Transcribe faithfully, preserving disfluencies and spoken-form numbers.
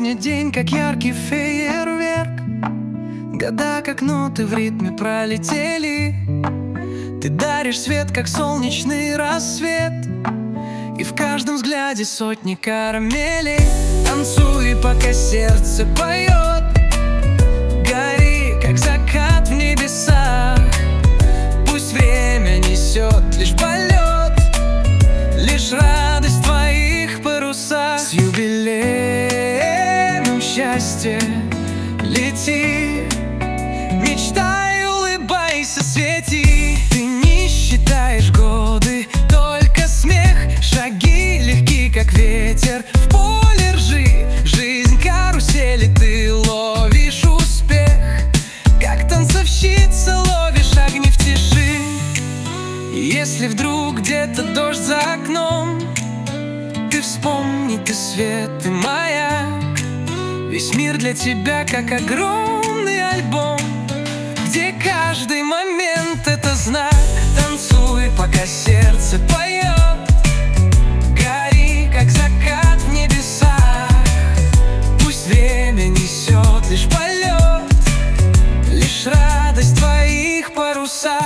Сегодня день, как яркий фейерверк. Года, как ноты в ритме пролетели. Ты даришь свет, как солнечный рассвет, и в каждом взгляде сотни карамелей. Танцуй, пока сердце поет, гори, как закат в небесах. Пусть время несет лишь полет, лишь радость в твоих парусах. С юбилеем счастья лети, мечтай, улыбайся, свети. Ты не считаешь годы, только смех. Шаги легки, как ветер, в поле ржи. Жизнь карусели, ты ловишь успех, как танцовщица ловишь огни в тиши. И если вдруг где-то дождь за окном, ты вспомни, ты свет, ты маяк. Весь мир для тебя, как огромный альбом, где каждый момент — это знак. Танцуй, пока сердце поет, гори, как закат в небесах. Пусть время несет лишь полет, лишь радость в твоих парусах.